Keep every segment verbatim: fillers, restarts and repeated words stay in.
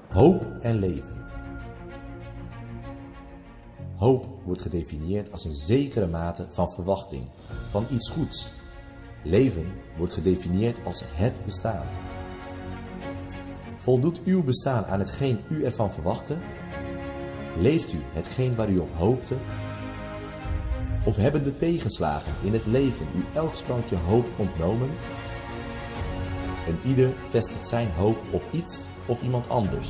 Hoop en leven. Hoop wordt gedefinieerd als een zekere mate van verwachting, van iets goeds. Leven wordt gedefinieerd als het bestaan. Voldoet uw bestaan aan hetgeen u ervan verwachtte? Leeft u hetgeen waar u op hoopte? Of hebben de tegenslagen in het leven u elk sprankje hoop ontnomen? En ieder vestigt zijn hoop op iets of iemand anders.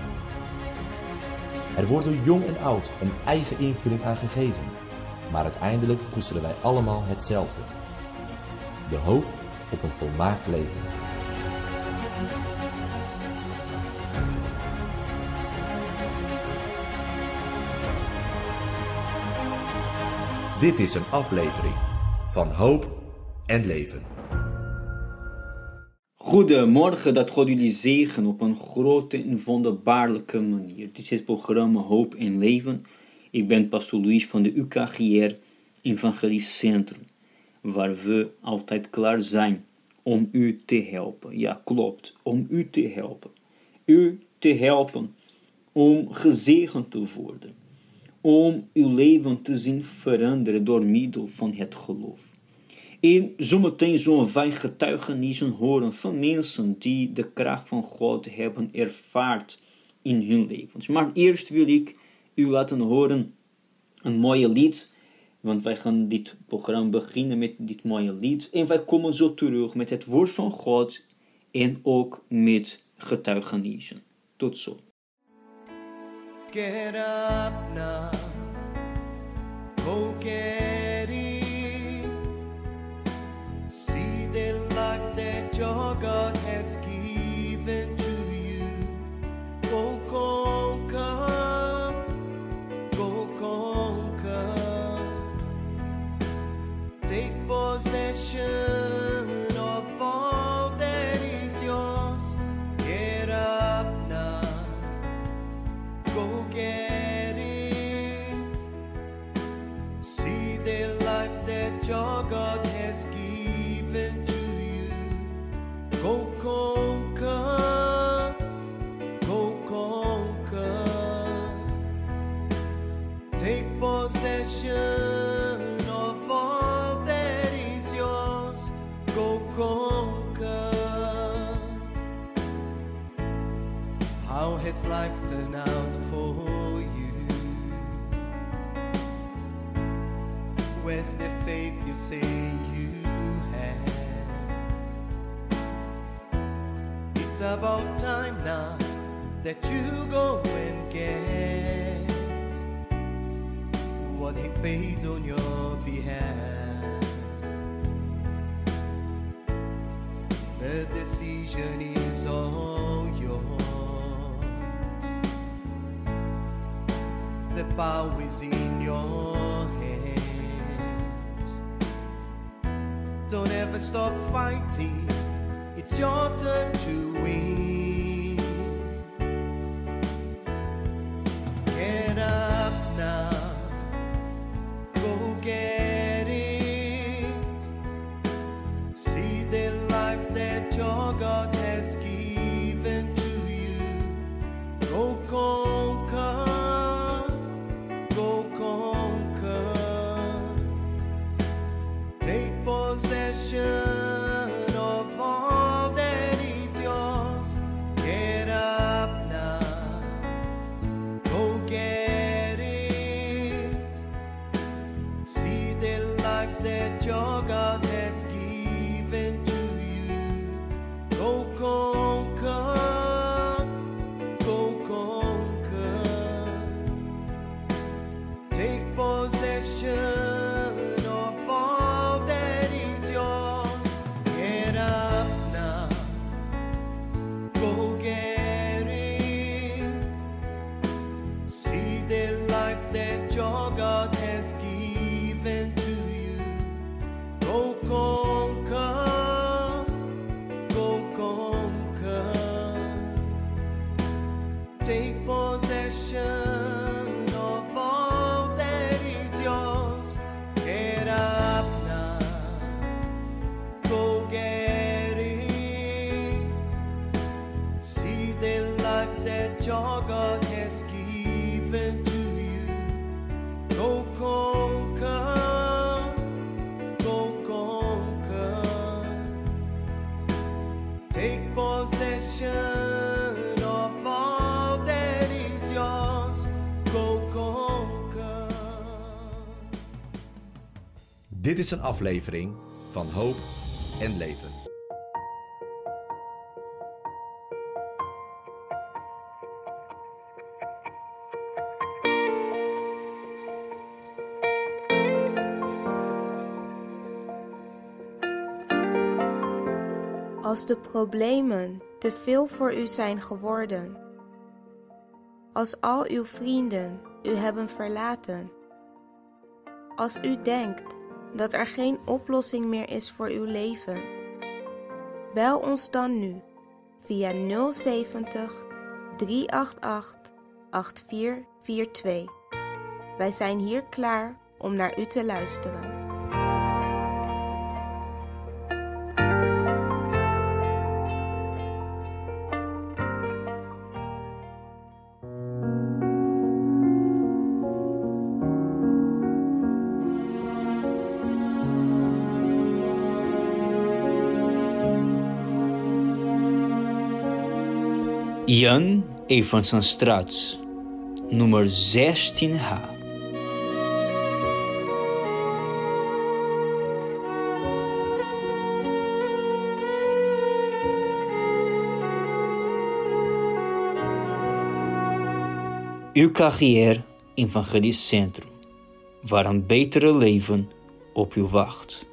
Er wordt door jong en oud een eigen invulling aan gegeven, maar uiteindelijk koesteren wij allemaal hetzelfde. De hoop op een volmaakt leven. Dit is een aflevering van Hoop en Leven. Goedemorgen, dat God jullie zegen op een grote en wonderbaarlijke manier. Dit is het programma Hoop en Leven. Ik ben Pastor Luis van de U K G R Evangelisch Centrum, waar we altijd klaar zijn om u te helpen. Ja, klopt, om u te helpen. U te helpen om gezegend te worden. Om uw leven te zien veranderen door middel van het geloof. En zometeen zullen wij getuigenissen horen van mensen die de kracht van God hebben ervaard in hun levens. Maar eerst wil ik u laten horen een mooie lied. Want wij gaan dit programma beginnen met dit mooie lied. En wij komen zo terug met het woord van God en ook met getuigenissen. Tot zo. Get up now, go get it. See the life that your God has given to you. Go conquer, go conquer. Take possession of all that is yours. Get up now. Go get it. See the life that your God has given to you. Go conquer, go conquer. Take possession of all that is yours. Go conquer. How has life turned out for you? Where's the faith you say you have? It's about time now that you go and get what He paid on your behalf. The decision is all yours. The power is in your hands. Don't ever stop fighting. It's your turn to win. Get up now. Go get it. See the life that your God has given to you. Go conquer. Possession of all that is yours. Get up now. Go get it. See the life that your God has given to you. Go conquer. Go conquer. Take possession. That your God has given to you. Go conquer, go conquer. Take possession of all that is yours. Get up now, go get it. See the life that that your God has given to you. Go conquer, go conquer. Take possession of all that is yours. Go conquer. Dit is een aflevering van Hoop en Leven. Als de problemen te veel voor u zijn geworden, als al uw vrienden u hebben verlaten, als u denkt dat er geen oplossing meer is voor uw leven, bel ons dan nu via nul zeventig, drie acht acht, acht vier vier twee. Wij zijn hier klaar om naar u te luisteren. Jan Evansenstraat, nummer zestien H. U K G R Evangelicentrum, waar een betere leven op u wacht.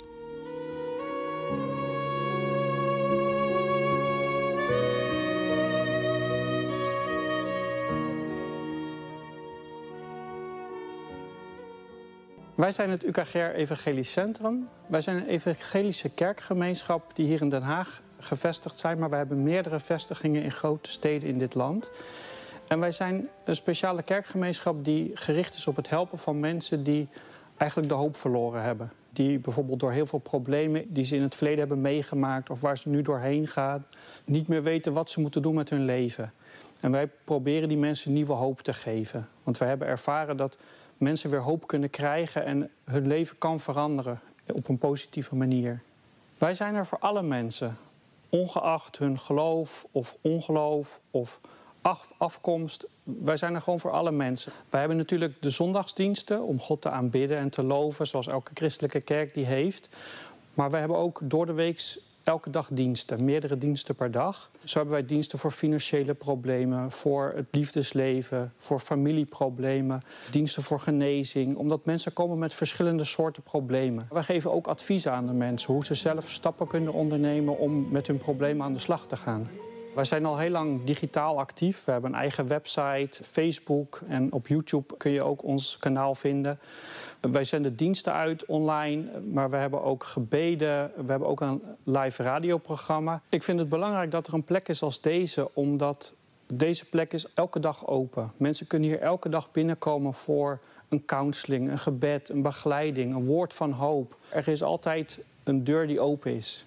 Wij zijn het U K G R Evangelisch Centrum. Wij zijn een evangelische kerkgemeenschap die hier in Den Haag gevestigd zijn, maar wij hebben meerdere vestigingen in grote steden in dit land. En wij zijn een speciale kerkgemeenschap die gericht is op het helpen van mensen die eigenlijk de hoop verloren hebben. Die bijvoorbeeld door heel veel problemen die ze in het verleden hebben meegemaakt of waar ze nu doorheen gaan, niet meer weten wat ze moeten doen met hun leven. En wij proberen die mensen nieuwe hoop te geven. Want wij hebben ervaren dat mensen weer hoop kunnen krijgen en hun leven kan veranderen op een positieve manier. Wij zijn er voor alle mensen, ongeacht hun geloof of ongeloof of afkomst. Wij zijn er gewoon voor alle mensen. Wij hebben natuurlijk de zondagsdiensten om God te aanbidden en te loven, zoals elke christelijke kerk die heeft. Maar wij hebben ook door de week elke dag diensten, meerdere diensten per dag. Zo hebben wij diensten voor financiële problemen, voor het liefdesleven, voor familieproblemen, diensten voor genezing, omdat mensen komen met verschillende soorten problemen. Wij geven ook adviezen aan de mensen, hoe ze zelf stappen kunnen ondernemen om met hun problemen aan de slag te gaan. Wij zijn al heel lang digitaal actief. We hebben een eigen website, Facebook en op YouTube kun je ook ons kanaal vinden. Wij zenden diensten uit online, maar we hebben ook gebeden. We hebben ook een live radioprogramma. Ik vind het belangrijk dat er een plek is als deze, omdat deze plek is elke dag open. Mensen kunnen hier elke dag binnenkomen voor een counseling, een gebed, een begeleiding, een woord van hoop. Er is altijd een deur die open is.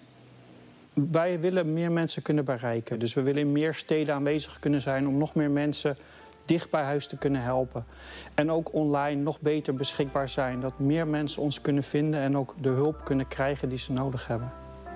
Wij willen meer mensen kunnen bereiken. Dus we willen in meer steden aanwezig kunnen zijn om nog meer mensen dicht bij huis te kunnen helpen. En ook online nog beter beschikbaar zijn. Dat meer mensen ons kunnen vinden en ook de hulp kunnen krijgen die ze nodig hebben.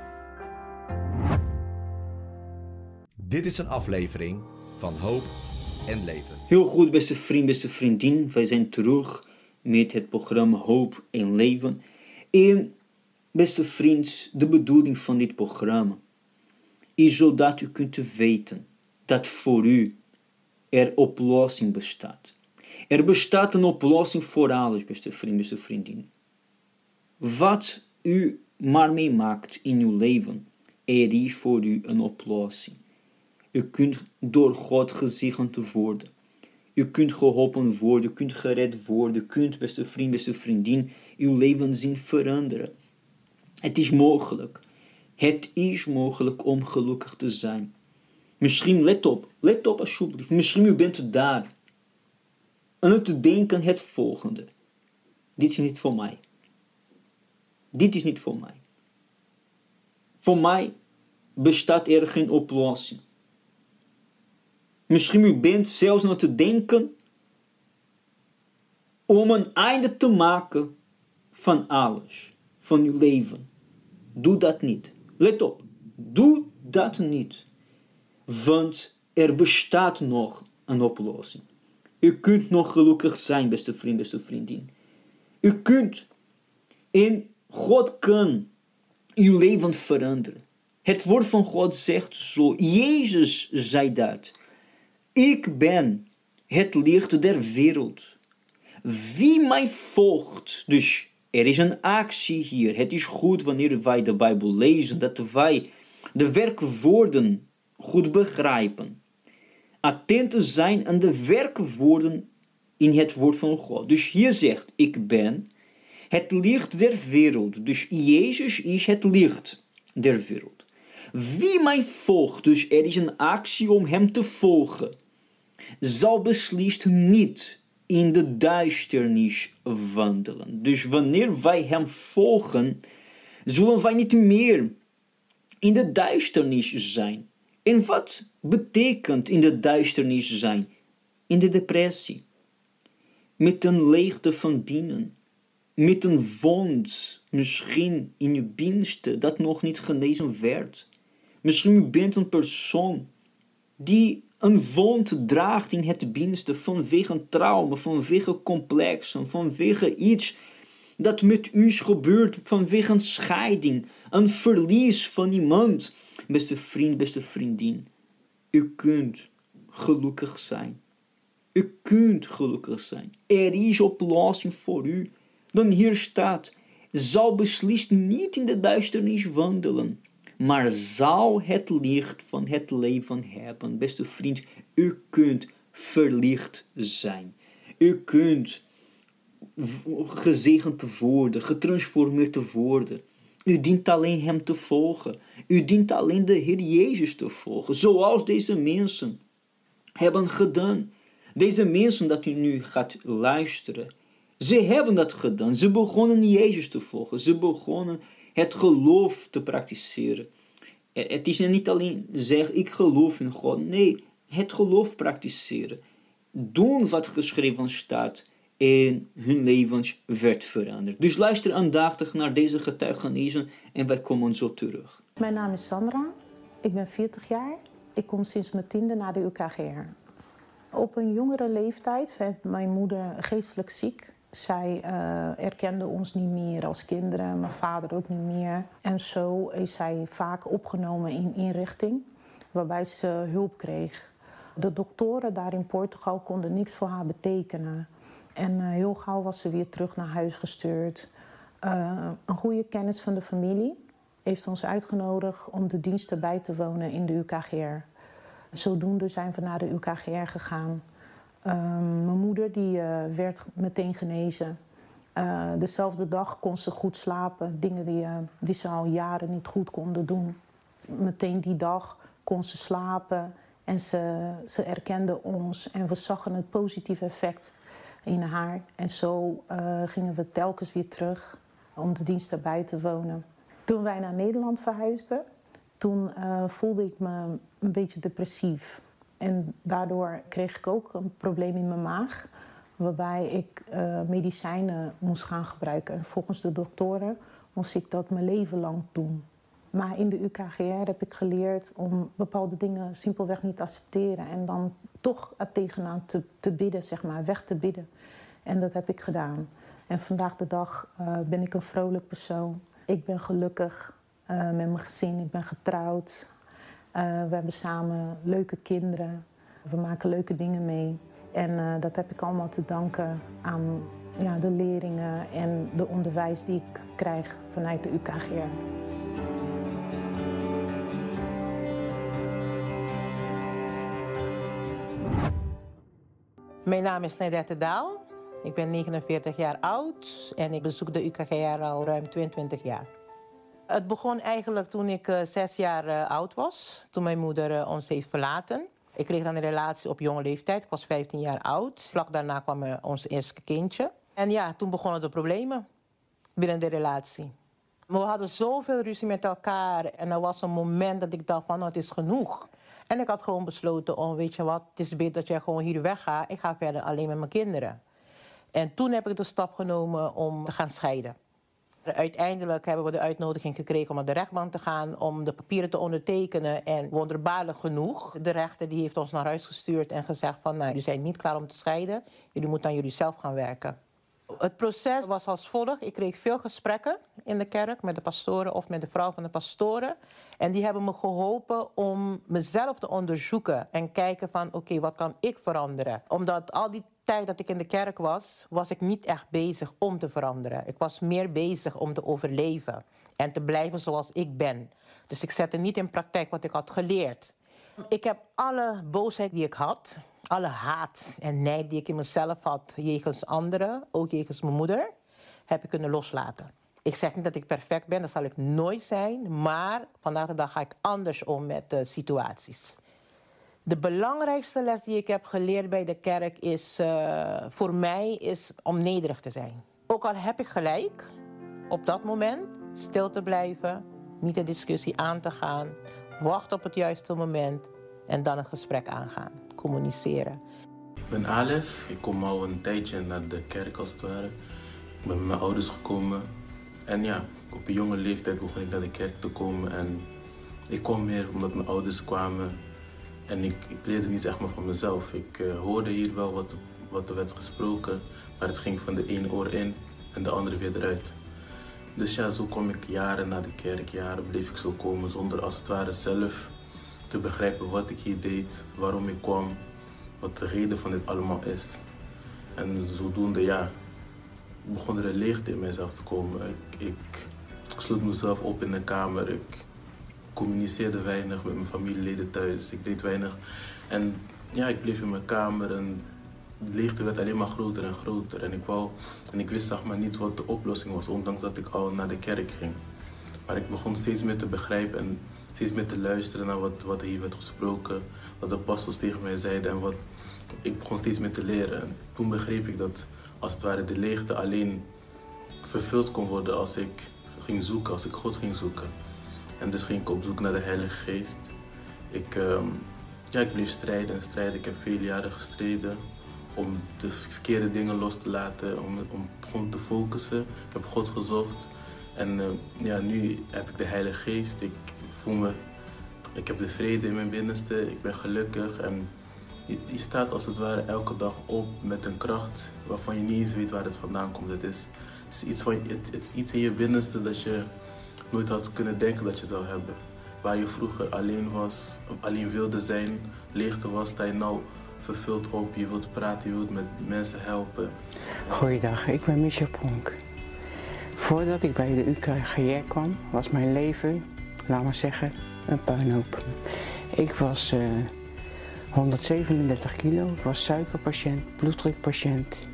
Dit is een aflevering van Hoop en Leven. Heel goed, beste vriend, beste vriendin. Wij zijn terug met het programma Hoop en Leven. En beste vriend, de bedoeling van dit programma is zodat u kunt weten dat voor u er oplossing bestaat. Er bestaat een oplossing voor alles, beste vriend, beste vriendin. Wat u maar meemaakt in uw leven, er is voor u een oplossing. U kunt door God gezegend worden. U kunt geholpen worden, u kunt gered worden, u kunt, beste vriend, beste vriendin, uw leven zien veranderen. Het is mogelijk. Het is mogelijk om gelukkig te zijn. Misschien, let op, let op alsjeblieft. Misschien u bent daar. En u te denken het volgende. Dit is niet voor mij. Dit is niet voor mij. Voor mij bestaat er geen oplossing. Misschien u bent zelfs aan het denken om een einde te maken van alles, van uw leven. Doe dat niet. Let op, doe dat niet. Want er bestaat nog een oplossing. U kunt nog gelukkig zijn, beste vriend, beste vriendin. U kunt en God kan uw leven veranderen. Het woord van God zegt zo. Jezus zei dat. Ik ben het licht der wereld. Wie mij volgt, dus er is een actie hier. Het is goed wanneer wij de Bijbel lezen, dat wij de werkwoorden goed begrijpen. Attent te zijn aan de werkwoorden in het woord van God. Dus hier zegt, ik ben het licht der wereld. Dus Jezus is het licht der wereld. Wie mij volgt, dus er is een actie om hem te volgen, zal beslist niet in de duisternis wandelen. Dus wanneer wij hem volgen, zullen wij niet meer in de duisternis zijn. En wat betekent in de duisternis zijn? In de depressie. Met een leegte van binnen. Met een wond, misschien in je binnenste, dat nog niet genezen werd. Misschien u bent een persoon die een wond draagt in het binnenste vanwege een trauma, vanwege complexen, vanwege iets dat met u is gebeurd, vanwege een scheiding, een verlies van iemand. Beste vriend, beste vriendin, u kunt gelukkig zijn. U kunt gelukkig zijn. Er is oplossing voor u. Dan hier staat, zal beslist niet in de duisternis wandelen, maar zal het licht van het leven hebben. Beste vriend, u kunt verlicht zijn. U kunt gezegend worden, getransformeerd te worden. U dient alleen hem te volgen. U dient alleen de Heer Jezus te volgen. Zoals deze mensen hebben gedaan. Deze mensen dat u nu gaat luisteren. Ze hebben dat gedaan. Ze begonnen Jezus te volgen. Ze begonnen het geloof te praktiseren. Het is niet alleen zeggen, ik geloof in God. Nee, het geloof praktiseren. Doen wat geschreven staat. En hun levens werd veranderd. Dus luister aandachtig naar deze getuigenissen en wij komen zo terug. Mijn naam is Sandra. Ik ben veertig jaar. Ik kom sinds mijn tiende naar de U K G R. Op een jongere leeftijd werd mijn moeder geestelijk ziek. Zij uh, erkende ons niet meer als kinderen, mijn vader ook niet meer. En zo is zij vaak opgenomen in inrichting, waarbij ze hulp kreeg. De doktoren daar in Portugal konden niks voor haar betekenen. En uh, heel gauw was ze weer terug naar huis gestuurd. Uh, een goede kennis van de familie heeft ons uitgenodigd om de diensten bij te wonen in de U K G R. Zodoende zijn we naar de U K G R gegaan. Uh, mijn moeder die, uh, werd meteen genezen. Uh, dezelfde dag kon ze goed slapen. Dingen die, uh, die ze al jaren niet goed konden doen. Meteen die dag kon ze slapen en ze, ze erkende ons. En we zagen het positieve effect in haar. En zo uh, gingen we telkens weer terug om de dienst bij te wonen. Toen wij naar Nederland verhuisden, toen uh, voelde ik me een beetje depressief. En daardoor kreeg ik ook een probleem in mijn maag, waarbij ik uh, medicijnen moest gaan gebruiken. En volgens de doktoren moest ik dat mijn leven lang doen. Maar in de U K G R heb ik geleerd om bepaalde dingen simpelweg niet te accepteren. En dan toch er tegenaan te, te bidden, zeg maar, weg te bidden. En dat heb ik gedaan. En vandaag de dag uh, ben ik een vrolijk persoon. Ik ben gelukkig uh, met mijn gezin, ik ben getrouwd. Uh, we hebben samen leuke kinderen. We maken leuke dingen mee. En uh, dat heb ik allemaal te danken aan ja, de leerlingen en de onderwijs die ik krijg vanuit de U K G R. Mijn naam is Nadette Daal. Ik ben negenenveertig jaar oud en ik bezoek de U K G R al ruim tweeëntwintig jaar. Het begon eigenlijk toen ik uh, zes jaar uh, oud was, toen mijn moeder uh, ons heeft verlaten. Ik kreeg dan een relatie op jonge leeftijd, ik was vijftien jaar oud. Vlak daarna kwam uh, ons eerste kindje. En ja, toen begonnen de problemen binnen de relatie. We hadden zoveel ruzie met elkaar en er was een moment dat ik dacht van, nou, het is genoeg. En ik had gewoon besloten om, weet je wat, het is beter dat jij gewoon hier weggaat. Ik ga verder alleen met mijn kinderen. En toen heb ik de stap genomen om te gaan scheiden. Uiteindelijk hebben we de uitnodiging gekregen om naar de rechtbank te gaan, om de papieren te ondertekenen. En wonderbaarlijk genoeg, de rechter die heeft ons naar huis gestuurd en gezegd van, nou, jullie zijn niet klaar om te scheiden. Jullie moeten aan jullie zelf gaan werken. Het proces was als volgt. Ik kreeg veel gesprekken in de kerk met de pastoren of met de vrouw van de pastoren. En die hebben me geholpen om mezelf te onderzoeken en kijken van, oké, okay, wat kan ik veranderen? Omdat al die tijd dat ik in de kerk was, was ik niet echt bezig om te veranderen. Ik was meer bezig om te overleven en te blijven zoals ik ben. Dus ik zette niet in praktijk wat ik had geleerd. Ik heb alle boosheid die ik had, alle haat en nijd die ik in mezelf had jegens anderen, ook jegens mijn moeder, heb ik kunnen loslaten. Ik zeg niet dat ik perfect ben, dat zal ik nooit zijn, maar vandaag de dag ga ik anders om met uh, situaties. De belangrijkste les die ik heb geleerd bij de kerk is, uh, voor mij, is om nederig te zijn. Ook al heb ik gelijk, op dat moment stil te blijven, niet de discussie aan te gaan, wachten op het juiste moment en dan een gesprek aangaan, communiceren. Ik ben Alef, ik kom al een tijdje naar de kerk als het ware. Ik ben met mijn ouders gekomen en ja, op een jonge leeftijd begon ik naar de kerk te komen en ik kwam meer omdat mijn ouders kwamen. En ik, ik leerde niet echt maar van mezelf. Ik uh, hoorde hier wel wat, wat er werd gesproken, maar het ging van de ene oor in en de andere weer eruit. Dus ja, zo kwam ik jaren naar de kerk, jaren bleef ik zo komen zonder als het ware zelf te begrijpen wat ik hier deed, waarom ik kwam, wat de reden van dit allemaal is. En zodoende, ja, begon er een leegte in mijzelf te komen. Ik, ik sloot mezelf op in de kamer. Ik communiceerde weinig met mijn familieleden thuis. Ik deed weinig. En ja, ik bleef in mijn kamer en de leegte werd alleen maar groter en groter. En ik wou, en ik wist zeg maar niet wat de oplossing was, ondanks dat ik al naar de kerk ging. Maar ik begon steeds meer te begrijpen en steeds meer te luisteren naar wat, wat hier werd gesproken, wat de pastors tegen mij zeiden en wat ik begon steeds meer te leren. En toen begreep ik dat als het ware de leegte alleen vervuld kon worden als ik ging zoeken, als ik God ging zoeken. En dus ging ik op zoek naar de Heilige Geest. Ik, uh, ja, ik bleef strijden en strijden. Ik heb vele jaren gestreden om de verkeerde dingen los te laten, om, om gewoon te focussen. Ik heb God gezocht. En uh, ja, nu heb ik de Heilige Geest. Ik voel me, ik heb de vrede in mijn binnenste. Ik ben gelukkig. En je, je staat als het ware elke dag op met een kracht waarvan je niet eens weet waar het vandaan komt. Het is, het is, iets, van, het, het is iets in je binnenste dat je nooit had kunnen denken dat je zou hebben. Waar je vroeger alleen was, alleen wilde zijn, leegte was, sta je nou vervuld op. Je wilt praten, je wilt met mensen helpen. Goeiedag, ik ben Michel Pronk. Voordat ik bij de U K G R kwam, was mijn leven, laat maar zeggen, een puinhoop. Ik was uh, honderdzevenendertig kilo, ik was suikerpatiënt, bloeddrukpatiënt.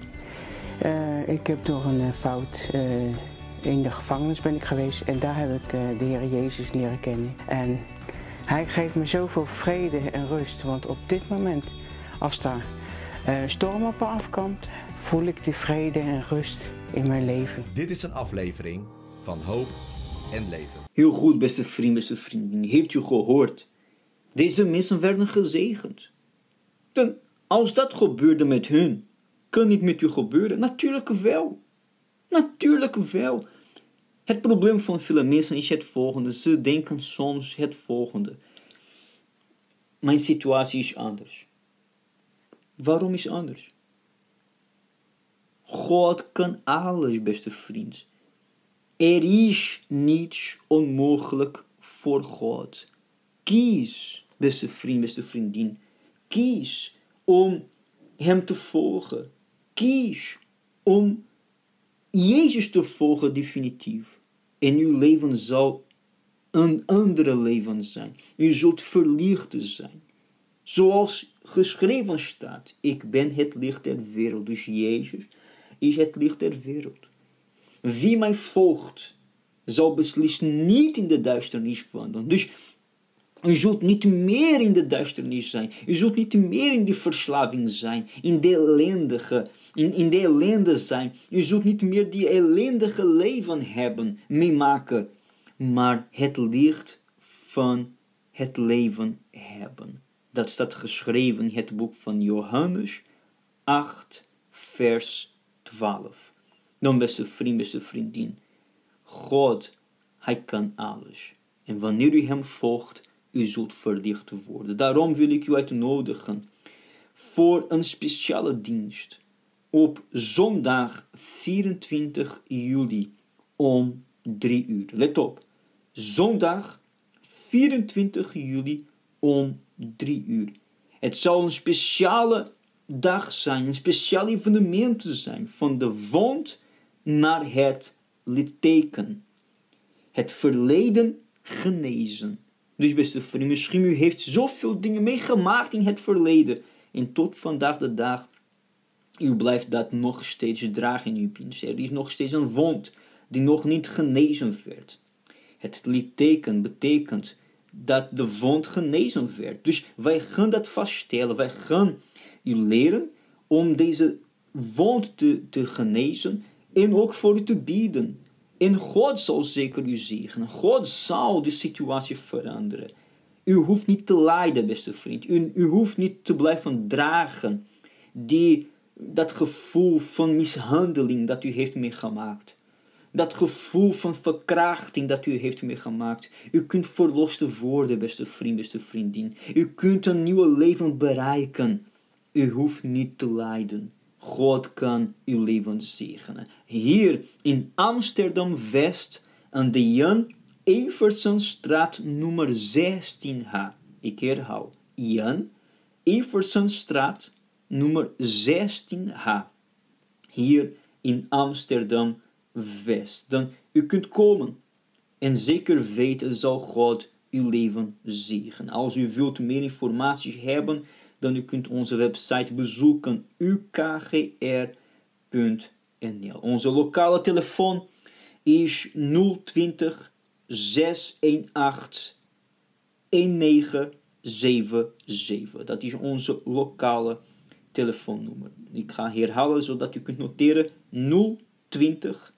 Uh, ik heb door een uh, fout uh, in de gevangenis ben ik geweest en daar heb ik uh, de Heer Jezus leren kennen. En hij geeft me zoveel vrede en rust, want op dit moment, als daar uh, storm op me afkomt, voel ik de vrede en rust in mijn leven. Dit is een aflevering van Hoop en Leven. Heel goed, beste vriend, beste vriendin. Heeft u gehoord? Deze mensen werden gezegend. Dan, als dat gebeurde met hun, kan niet met u gebeuren? Natuurlijk wel. Natuurlijk wel. Het probleem van veel mensen is het volgende. Ze denken soms het volgende. Mijn situatie is anders. Waarom is het anders? God kan alles, beste vriend. Er is niets onmogelijk voor God. Kies, beste vriend, beste vriendin. Kies om hem te volgen. Kies om Jezus te volgen definitief. En uw leven zal een andere leven zijn. U zult verlicht zijn. Zoals geschreven staat. Ik ben het licht der wereld. Dus Jezus is het licht der wereld. Wie mij volgt, zal beslist niet in de duisternis wandelen. Dus u zult niet meer in de duisternis zijn. U zult niet meer in de verslaving zijn. In de ellendige, in, in de ellende zijn. U zult niet meer die ellendige leven hebben, meemaken. Maar het licht van het leven hebben. Dat staat geschreven in het boek van Johannes acht, vers twaalf. Dan, beste vriend, beste vriendin, God, hij kan alles. En wanneer u hem volgt, u zult verlicht worden. Daarom wil ik u uitnodigen voor een speciale dienst op zondag vierentwintig juli om drie uur. Let op, zondag vierentwintig juli om drie uur. Het zal een speciale dag zijn, een speciaal evenement zijn, van de wond naar het litteken. Het verleden genezen. Dus beste vrienden, misschien u heeft zoveel dingen meegemaakt in het verleden. En tot vandaag de dag, u blijft dat nog steeds dragen in uw binnenste. Er is nog steeds een wond die nog niet genezen werd. Het litteken betekent dat de wond genezen werd. Dus wij gaan dat vaststellen. Wij gaan u leren om deze wond te, te genezen en ook voor u te bieden. En God zal zeker u zegenen. God zal de situatie veranderen. U hoeft niet te lijden, beste vriend. U, u hoeft niet te blijven dragen die, dat gevoel van mishandeling dat u heeft meegemaakt. Dat gevoel van verkrachting dat u heeft meegemaakt. U kunt verlost worden, beste vriend, beste vriendin. U kunt een nieuw leven bereiken. U hoeft niet te lijden. God kan uw leven zegenen. Hier in Amsterdam-West aan de Jan Eversenstraat nummer zestien H. Ik herhaal. Jan Eversenstraat nummer zestien H. Hier in Amsterdam-West. Dan u kunt komen. En zeker weten zal God uw leven zegenen. Als u wilt meer informatie hebben, dan u kunt onze website bezoeken, u k g r punt n l. Onze lokale telefoon is nul twintig, zes een acht, een negen zeven zeven. Dat is onze lokale telefoonnummer. Ik ga herhalen zodat u kunt noteren: nul twintig,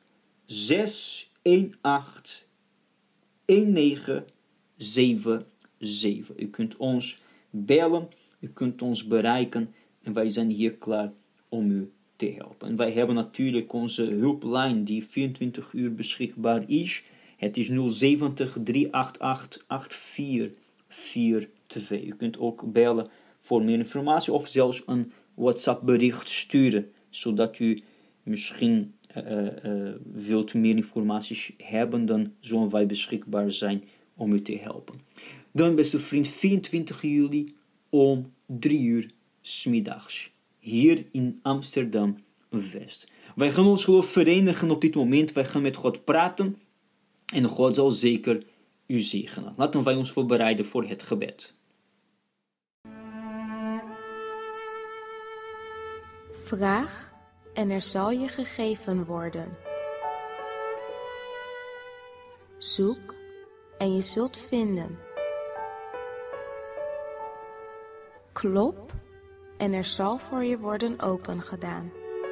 zes een acht, een negen zeven zeven. U kunt ons bellen. U kunt ons bereiken en wij zijn hier klaar om u te helpen. En wij hebben natuurlijk onze hulplijn die vierentwintig uur beschikbaar is. Het is nul zeventig, drie acht acht, acht vier vier twee. U kunt ook bellen voor meer informatie of zelfs een WhatsApp bericht sturen, zodat u misschien uh, uh, wilt meer informatie hebben, dan zullen wij beschikbaar zijn om u te helpen. Dan, beste vriend, vierentwintig juli om drie uur 's middags, hier in Amsterdam-West. Wij gaan ons geloof verenigen op dit moment. Wij gaan met God praten en God zal zeker u zegenen. Laten wij ons voorbereiden voor het gebed. Vraag en er zal je gegeven worden. Zoek en je zult vinden. Klop en er zal voor je worden opengedaan.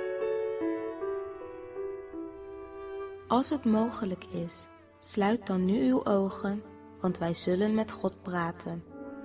Als het mogelijk is, sluit dan nu uw ogen, want wij zullen met God praten.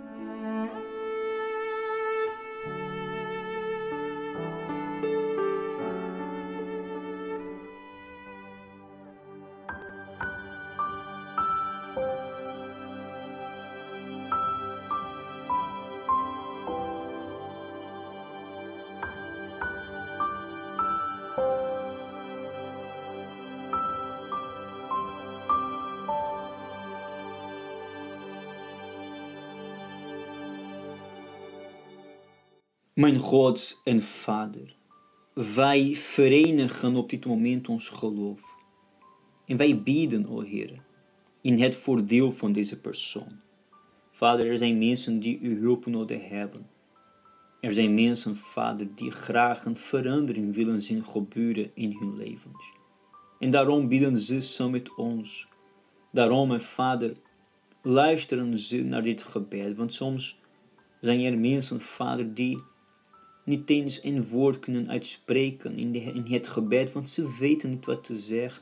Mijn God en Vader, wij verenigen op dit moment ons geloof. En wij bidden, o Heer, in het voordeel van deze persoon. Vader, er zijn mensen die uw hulp nodig hebben. Er zijn mensen, Vader, die graag een verandering willen zien gebeuren in hun levens. En daarom bidden ze samen met ons. Daarom, mijn Vader, luisteren ze naar dit gebed. Want soms zijn er mensen, Vader, die niet eens een woord kunnen uitspreken in, de, in het gebed, want ze weten niet wat te zeggen.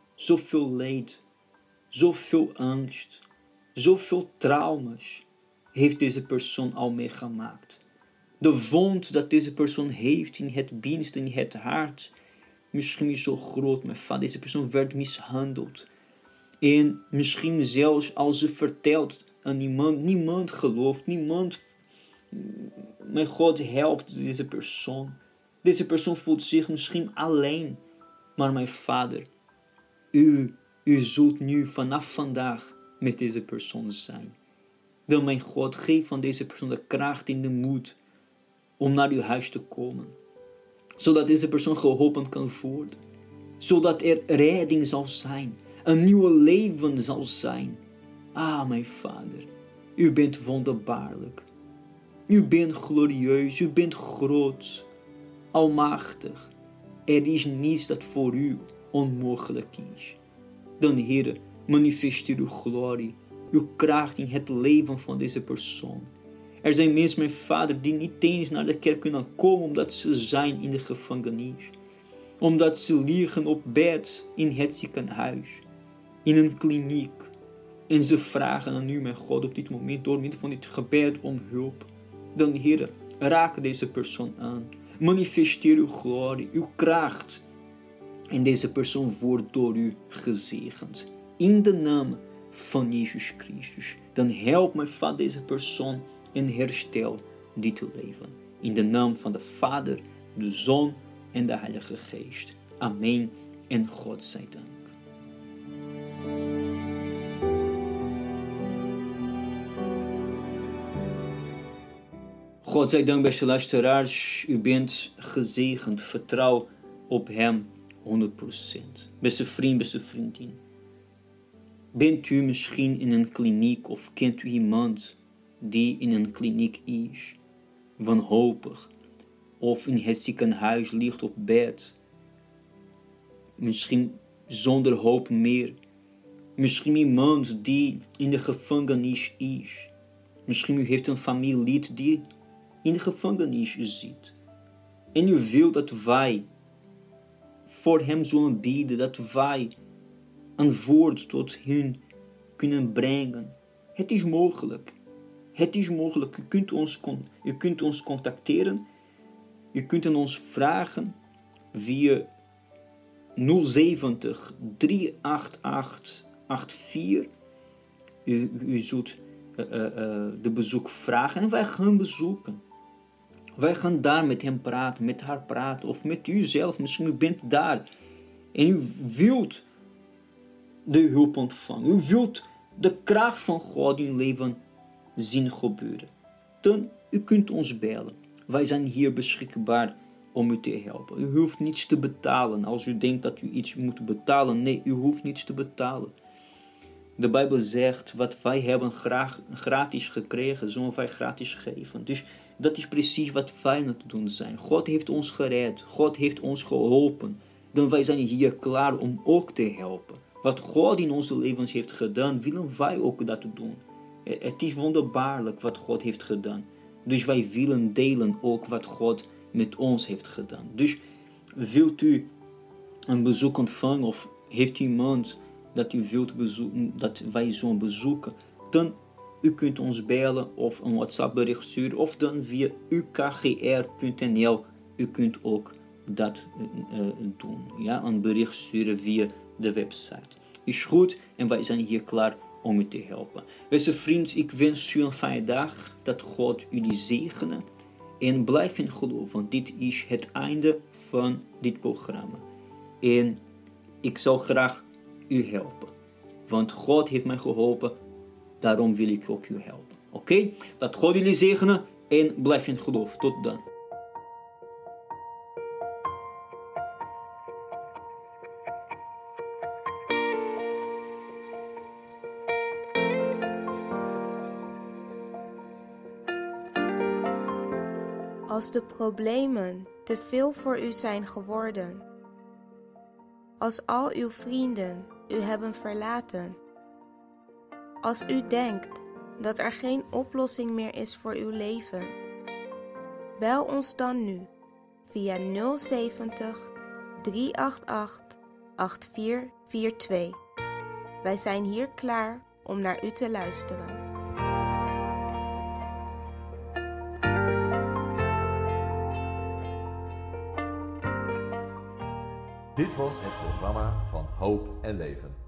Zoveel leed, zoveel angst, zoveel trauma's. heeft deze persoon al meegemaakt. De wond dat deze persoon heeft in het binnenste, in het hart, misschien is zo groot, mijn vader. Deze persoon werd mishandeld. En misschien zelfs als ze vertelt aan iemand, niemand gelooft, niemand, mijn God helpt deze persoon. Deze persoon voelt zich misschien alleen. Maar mijn vader, u, u zult nu vanaf vandaag met deze persoon zijn. Dan mijn God, geef van deze persoon de kracht en de moed om naar uw huis te komen. Zodat deze persoon geholpen kan worden. Zodat er redding zal zijn. Een nieuw leven zal zijn. Ah, mijn vader, u bent wonderbaarlijk. U bent glorieus, u bent groot, almachtig. Er is niets dat voor u onmogelijk is. Dan, Heer, manifesteer uw glorie, uw kracht in het leven van deze persoon. Er zijn mensen, mijn vader, die niet eens naar de kerk kunnen komen omdat ze zijn in de gevangenis. Omdat ze liggen op bed in het ziekenhuis, in een kliniek. En ze vragen aan u, mijn God, op dit moment, door middel van dit gebed om hulp. Dan, Heer, raak deze persoon aan. Manifesteer uw glorie, uw kracht. En deze persoon wordt door u gezegend. In de naam van Jezus Christus. Dan help mijn vader deze persoon en herstel dit leven. In de naam van de Vader, de Zoon en de Heilige Geest. Amen en God zij dank. God zij dank, beste luisteraars. U bent gezegend. Vertrouw op hem honderd procent. Beste vriend, beste vriendin. Bent u misschien in een kliniek of kent u iemand die in een kliniek is, wanhopig, of in het ziekenhuis ligt op bed, misschien zonder hoop meer, misschien iemand die in de gevangenis is, misschien u heeft een familielid die in de gevangenis zit, en u wil dat wij voor hem zullen bidden, dat wij een woord tot hen kunnen brengen. Het is mogelijk. Het is mogelijk. U kunt ons, u kunt ons contacteren. U kunt ons vragen via nul zeventig, drie acht acht, acht vier. U, u zult uh, uh, uh, de bezoek vragen en wij gaan bezoeken. Wij gaan daar met hem praten, met haar praten of met u zelf. Misschien u bent daar en u wilt de hulp ontvangen. U wilt de kracht van God in uw leven zien gebeuren. Dan, u kunt ons bellen. Wij zijn hier beschikbaar om u te helpen. U hoeft niets te betalen. Als u denkt dat u iets moet betalen. Nee, u hoeft niets te betalen. De Bijbel zegt, wat wij hebben graag, gratis gekregen, zullen wij gratis geven. Dus dat is precies wat wij aan het doen zijn. God heeft ons gered. God heeft ons geholpen. Dan wij zijn hier klaar om ook te helpen. Wat God in onze levens heeft gedaan, willen wij ook dat doen. Het is wonderbaarlijk wat God heeft gedaan. Dus wij willen delen ook wat God met ons heeft gedaan. Dus wilt u een bezoek ontvangen of heeft u iemand dat u wilt bezoeken, dat wij zullen bezoeken, dan u kunt ons bellen of een WhatsApp bericht sturen of dan via u k g r punt n l. U kunt ook dat uh, doen. Ja, een bericht sturen via de website. Is goed en wij zijn hier klaar om u te helpen. Beste vriend, ik wens u een fijne dag. Dat God jullie zegene. En blijf in geloof, want dit is het einde van dit programma. En ik zal graag u helpen. Want God heeft mij geholpen. Daarom wil ik ook u helpen. Oké? Okay? Dat God jullie zegene en blijf in geloof. Tot dan. Als de problemen te veel voor u zijn geworden, als al uw vrienden u hebben verlaten, als u denkt dat er geen oplossing meer is voor uw leven, bel ons dan nu via nul zeventig, drie acht acht, acht vier vier twee. Wij zijn hier klaar om naar u te luisteren. Dit was het programma van Hoop en Leven.